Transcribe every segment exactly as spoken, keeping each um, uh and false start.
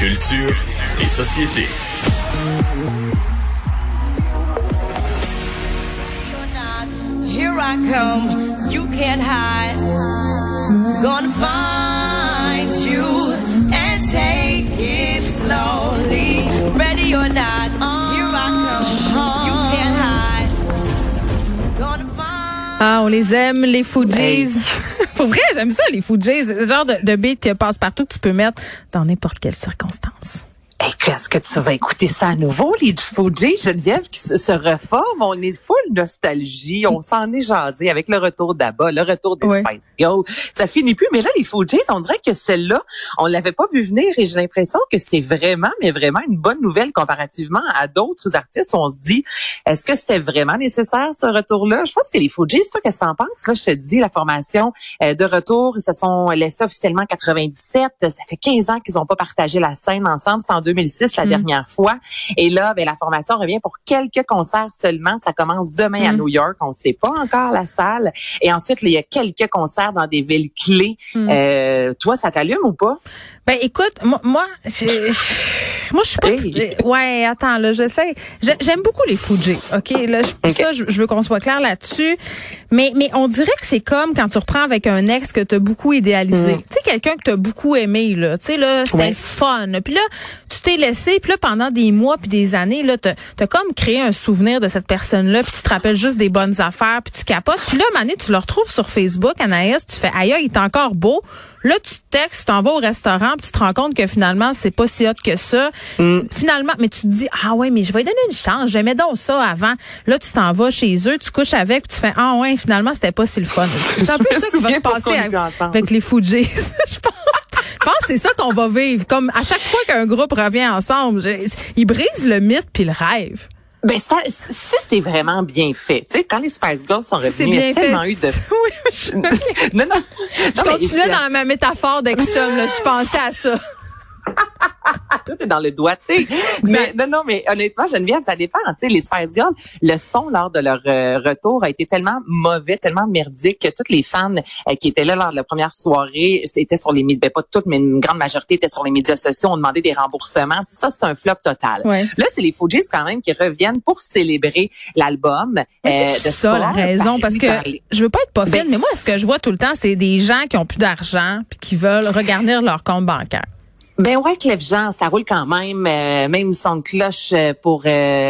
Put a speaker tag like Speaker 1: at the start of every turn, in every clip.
Speaker 1: Culture et société.
Speaker 2: Here I come, you can't hide. Gonna find you and take it slowly. Ready or not, here I come, you can't hide. Gonna find.
Speaker 3: Ah, on les aime, les Fugees.
Speaker 4: Hey.
Speaker 3: Pour vrai, j'aime ça, les Fugees. C'est le genre de, de beat qui passe partout que tu peux mettre dans n'importe quelle circonstance.
Speaker 4: Hey, qu'est-ce que tu vas écouter ça à nouveau, les Fugees, Geneviève, qui se, se reforment? On est full nostalgie. On s'en est jasé avec le retour d'Abba, le retour des
Speaker 3: ouais.
Speaker 4: Spice Girls. Ça finit plus. Mais là, les Fugees, on dirait que celle-là, on l'avait pas vu venir et j'ai l'impression que c'est vraiment, mais vraiment une bonne nouvelle comparativement à d'autres artistes où on se dit, est-ce que c'était vraiment nécessaire, ce retour-là? Je pense que les Fugees, toi, qu'est-ce que t'en penses? Là, je te dis, la formation euh, de retour, ils se sont laissés officiellement en quatre-vingt-dix-sept. Ça fait quinze ans qu'ils ont pas partagé la scène ensemble. C'était en deux mille six la mm. dernière fois. Et là, ben la formation revient pour quelques concerts seulement. Ça commence demain mm. à New York. On ne sait pas encore la salle. Et ensuite, là, il y a quelques concerts dans des villes clés. Mm. Euh, toi, ça t'allume ou pas?
Speaker 3: Ben écoute, moi, moi, moi je suis pas. Hey. Ouais, attends là, j'essaie. J'aime beaucoup les Fugees, ok. Là, je, okay. ça, je, je veux qu'on soit clair là-dessus. Mais mais on dirait que c'est comme quand tu reprends avec un ex que t'as beaucoup idéalisé. Mm. Tu sais, quelqu'un que t'as beaucoup aimé là. Tu sais là, c'était ouais. fun. Puis là, tu t'es laissé. Puis là, pendant des mois puis des années là, t'as, t'as comme créé un souvenir de cette personne-là. Puis tu te rappelles juste des bonnes affaires. Puis tu capotes. Puis là, Mané, tu le retrouves sur Facebook, Anaïs. Tu fais aïe, il est encore beau. Là, tu textes, tu t'en vas au restaurant, puis tu te rends compte que finalement, c'est pas si hot que ça. Mm. Finalement, mais tu te dis, ah ouais, mais je vais lui donner une chance, j'aimais donc ça avant. Là, tu t'en vas chez eux, tu couches avec, puis tu fais, ah ouais, finalement, c'était pas si le fun. C'est un peu ça qui va se passer avec, avec les Fugees. Je pense. Je pense que c'est ça qu'on va vivre. Comme à chaque fois qu'un groupe revient ensemble, ils brisent le mythe puis le rêve.
Speaker 4: Ben ça, si c'est vraiment bien fait, tu sais, quand les Spice Girls sont revenus, il y a tellement eu de.
Speaker 3: Oui, je... non,
Speaker 4: non, non.
Speaker 3: Je continuais dans ma métaphore d'ex-chum, là, je pensais à ça.
Speaker 4: Toi, t'es dans le doigté. Mais non, non, mais honnêtement, Geneviève, ça dépend. Tu sais, les Spice Girls, le son lors de leur euh, retour a été tellement mauvais, tellement merdique que toutes les fans euh, qui étaient là lors de la première soirée, étaient sur les médias, ben pas toutes, mais une grande majorité étaient sur les médias sociaux, ont demandé des remboursements. Tu sais, ça, c'est un flop total. Ouais. Là, c'est les Fugees quand même qui reviennent pour célébrer l'album.
Speaker 3: Euh, c'est ça sport, la raison, parce que les... je veux pas être pas fine, ben, mais moi, ce que je vois tout le temps, c'est des gens qui ont plus d'argent puis qui veulent regarnir leur compte bancaire.
Speaker 4: Ben ouais, Clef Jean, ça roule quand même. Euh, même son cloche pour,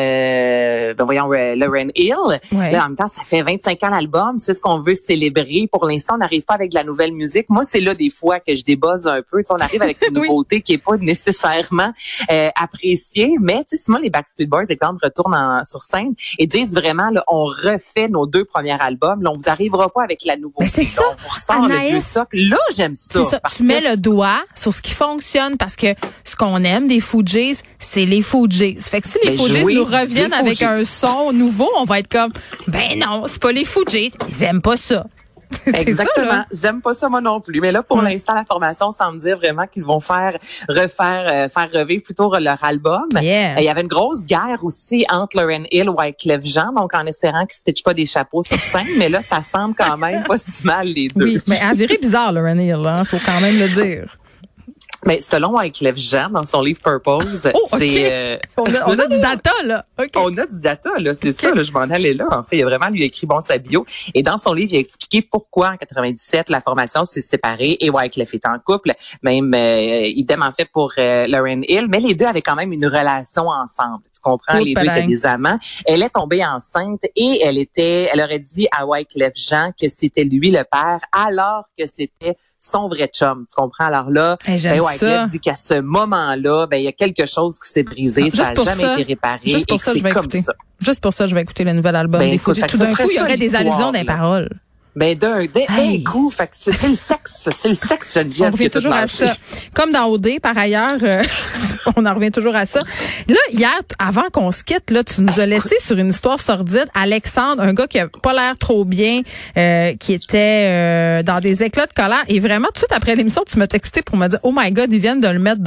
Speaker 4: euh, ben voyons, euh, Lauryn Hill. Ouais. Là, en même temps, ça fait vingt-cinq ans l'album. C'est ce qu'on veut célébrer. Pour l'instant, on n'arrive pas avec de la nouvelle musique. Moi, c'est là des fois que je débuzz un peu. Tu sais, on arrive avec une nouveauté oui. qui est pas nécessairement euh, appréciée. Mais tu sais, si moi, les Backstreet Boys, exemple, retournent en, sur scène et disent vraiment, là, on refait nos deux premiers albums. Là, on vous arrivera pas avec la nouveauté.
Speaker 3: Mais c'est ça.
Speaker 4: On ressort le vieux socle. Là, j'aime ça.
Speaker 3: C'est ça. Tu mets le doigt sur ce qui fonctionne. Parce que ce qu'on aime des Fugees, c'est les Fugees. Fait que si les ben Fugees nous reviennent avec Fugees. Un son nouveau, on va être comme, ben non, c'est pas les Fugees. Ils aiment pas ça.
Speaker 4: Exactement.
Speaker 3: Ça,
Speaker 4: ils aiment pas ça moi non plus. Mais là, pour mmh. l'instant, la formation semble dire vraiment qu'ils vont faire refaire, euh, faire revivre plutôt leur album.
Speaker 3: Yeah.
Speaker 4: Euh, il y avait une grosse guerre aussi entre Lauryn Hill et Wyclef Jean, donc en espérant qu'ils se pitchent pas des chapeaux sur scène. Mais là, ça semble quand même pas si mal les deux.
Speaker 3: Oui, mais elle virait bizarre, Lauryn Hill, hein, faut quand même le dire.
Speaker 4: Mais selon Wyclef Jean, dans son livre Purpose,
Speaker 3: oh, okay.
Speaker 4: c'est... Euh...
Speaker 3: On a, on a du data, là. Okay.
Speaker 4: On a du data, là, c'est okay. ça, là, je m'en allais là. En fait, il a vraiment lui écrit, bon, sa bio. Et dans son livre, il a expliqué pourquoi, en quatre-vingt-dix-sept, la formation s'est séparée et Wyclef est en couple. Même, euh, idem, en fait, pour euh, Lauryn Hill. Mais les deux avaient quand même une relation ensemble. Tu comprends? Oh, les deux étaient des amants. Elle est tombée enceinte et elle était, elle aurait dit à Wyclef Jean que c'était lui le père, alors que c'était son vrai chum. Tu comprends? Alors là,
Speaker 3: hey,
Speaker 4: ben, Wyclef dit qu'à ce moment-là, ben il y a quelque chose qui s'est brisé,
Speaker 3: Juste
Speaker 4: ça n'a jamais
Speaker 3: ça,
Speaker 4: été réparé
Speaker 3: juste pour
Speaker 4: et
Speaker 3: ça,
Speaker 4: c'est
Speaker 3: je vais
Speaker 4: comme
Speaker 3: écouter.
Speaker 4: ça.
Speaker 3: Juste pour ça, je vais écouter le nouvel album
Speaker 4: ben,
Speaker 3: des Fugees. Tout d'un coup, il y aurait des allusions dans les paroles.
Speaker 4: Ben d'un d'un hey. coup, fait que c'est, c'est le sexe, c'est le sexe Geneviève.
Speaker 3: On revient toujours à ça. Comme dans O D par ailleurs, euh, on en revient toujours à ça. Là hier, avant qu'on se quitte, là tu nous as laissé sur une histoire sordide. Alexandre, un gars qui a pas l'air trop bien, euh, qui était euh, dans des éclats de colère et vraiment tout de suite après l'émission, tu m'as texté pour me dire oh my God, ils viennent de le mettre dehors.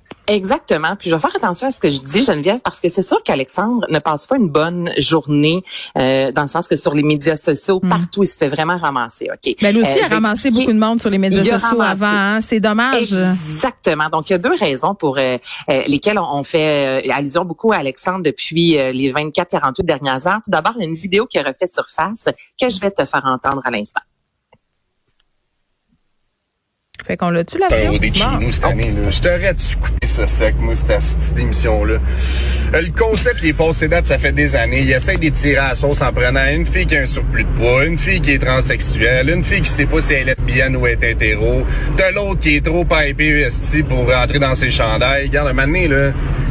Speaker 4: Exactement. Puis je vais faire attention à ce que je dis, Geneviève, parce que c'est sûr qu'Alexandre ne passe pas une bonne journée, euh, dans le sens que sur les médias sociaux, mm. partout, il se fait vraiment ramasser. Ok.
Speaker 3: Ben lui aussi,
Speaker 4: euh,
Speaker 3: il a ramassé beaucoup de monde sur les médias sociaux ramassé. avant. Hein? C'est dommage.
Speaker 4: Exactement. Donc il y a deux raisons pour euh, euh, lesquelles on, on fait euh, allusion beaucoup à Alexandre depuis euh, les vingt-quatre à quarante-huit dernières heures. Tout d'abord, il y a une vidéo qui a refait surface que je vais te faire entendre à l'instant.
Speaker 3: Fait qu'on l'a-tu la vidéo?
Speaker 5: Au dé de chez nous cette année, là. Je t'aurais-tu coupé ça sec, moi, cette, cette émission-là. Euh, le concept, il est passé date, ça fait des années. Il essaie d'étirer à la sauce en prenant une fille qui a un surplus de poids, une fille qui est transsexuelle, une fille qui sait pas si elle est lesbienne ou est hétéro. T'as l'autre qui est trop hypé esti pour rentrer dans ses chandails. Regarde, un moment donné, là,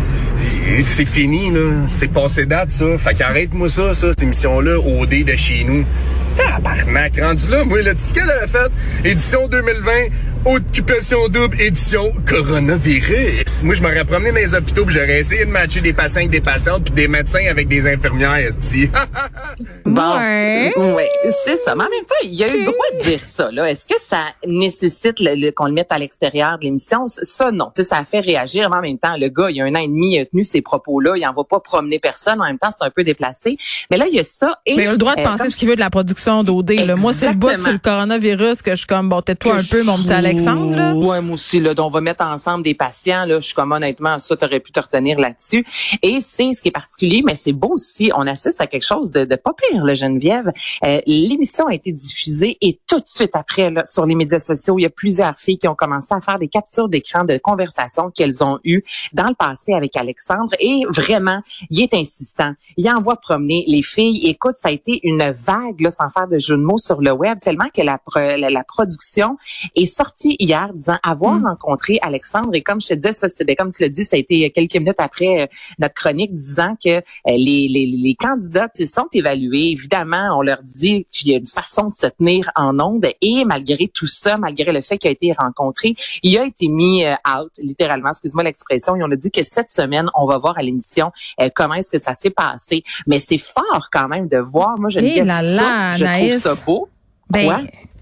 Speaker 5: c'est fini, là. C'est passé date, ça. Fait qu'arrête-moi ça, ça, cette émission-là, au dé de chez nous. Tabarnak, rendu là, moi, là, tu sais ce qu'elle a fait? Édition deux mille vingt, occupation double, édition coronavirus. Moi, je m'aurais promené dans les hôpitaux pis j'aurais essayé de matcher des patients avec des patientes puis des médecins avec des infirmières, esti.
Speaker 4: Bon,
Speaker 3: ouais.
Speaker 4: ouais, c'est ça. Mais en même temps, il y a eu le droit de dire ça, là. Est-ce que ça nécessite le, le, qu'on le mette à l'extérieur de l'émission? Ça, non. Tu sais, ça a fait réagir. Mais en même temps, le gars, il y a un an et demi, il a tenu ces propos-là. Il en va pas promener personne. En même temps, c'est un peu déplacé. Mais là, il y a ça. Et,
Speaker 3: mais il a le droit de euh, penser ce qu'il veut de la production d'O D. Là. Moi, c'est le bout sur le coronavirus que je suis comme, bon, tais-toi un peu, mon petit Alexandre. Là.
Speaker 4: Ouais, moi aussi, là. Donc, on va mettre ensemble des patients. Là, je suis comme, honnêtement, ça, t'aurais pu te retenir là-dessus. Et c'est ce qui est particulier, mais c'est beau aussi. On assiste à quelque chose de, de pas pire, là, Geneviève. Euh, l'émission a été diffusée et tout de suite après, là, sur les médias sociaux, il y a plusieurs filles qui ont commencé à faire des captures d'écran de conversations qu'elles ont eues dans le passé avec Alexandre. Et vraiment, il est insistant. Il envoie promener les filles. Écoute, ça a été une vague, là, sans faire de jeu de mots sur le web, tellement que la, la, la production est sortie hier disant avoir mm. rencontré Alexandre. Et comme je te disais, ça, c'était, comme tu l'as dit, ça a été quelques minutes après euh, notre chronique disant que euh, les, les, les candidats sont évalués. Évidemment, on leur dit qu'il y a une façon de se tenir en onde. Et malgré tout ça, malgré le fait qu'il a été rencontré, il a été mis euh, out, littéralement, excuse-moi l'expression. Et on a dit que cette semaine, on va voir à l'émission euh, comment est-ce que ça s'est passé. Mais c'est fort quand même de voir. Moi, je
Speaker 3: hey
Speaker 4: là
Speaker 3: là,
Speaker 4: ça. Je
Speaker 3: Anaïs.
Speaker 4: trouve ça beau.
Speaker 3: Ben,
Speaker 4: Quoi?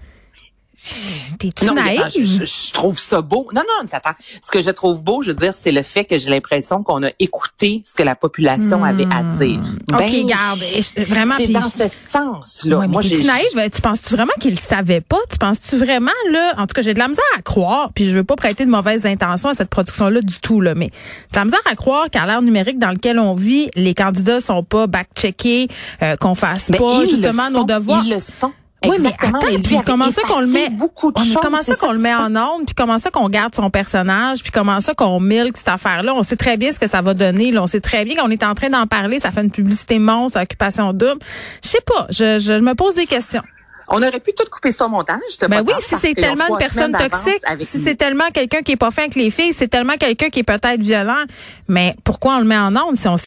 Speaker 3: T'es-tu
Speaker 4: non,
Speaker 3: naïve?
Speaker 4: mais, je, je, je trouve ça beau. Non, non, attends. Ce que je trouve beau, je veux dire, c'est le fait que j'ai l'impression qu'on a écouté ce que la population hmm. avait à dire.
Speaker 3: OK,
Speaker 4: ben,
Speaker 3: garde. Vraiment.
Speaker 4: C'est
Speaker 3: pis,
Speaker 4: dans ce sens-là.
Speaker 3: Ouais,
Speaker 4: Moi,
Speaker 3: t'es-tu
Speaker 4: j'ai...
Speaker 3: naïve? Tu penses-tu vraiment qu'il le savait pas? Tu penses-tu vraiment, là? En tout cas, j'ai de la misère à croire, puis je veux pas prêter de mauvaises intentions à cette production-là du tout, là, mais j'ai de la misère à croire qu'à l'ère numérique dans lequel on vit, les candidats sont pas back-checkés, euh, qu'on fasse
Speaker 4: ben,
Speaker 3: pas justement nos devoirs.
Speaker 4: Ils le sont.
Speaker 3: Oui, mais attends, puis comment ça qu'on le met,
Speaker 4: beaucoup de
Speaker 3: on,
Speaker 4: choses,
Speaker 3: comment ça qu'on le met en onde, puis comment ça qu'on garde son personnage, puis comment ça qu'on milk cette affaire-là. On sait très bien ce que ça va donner, là. On sait très bien qu'on est en train d'en parler. Ça fait une publicité monstre, occupation double. Je sais pas. Je, je me pose des questions.
Speaker 4: On aurait pu tout couper ça au montage.
Speaker 3: Ben oui, si c'est tellement une personne toxique, si c'est tellement quelqu'un qui est pas fin avec les filles, c'est tellement quelqu'un qui est peut-être violent. Mais pourquoi on le met en onde si on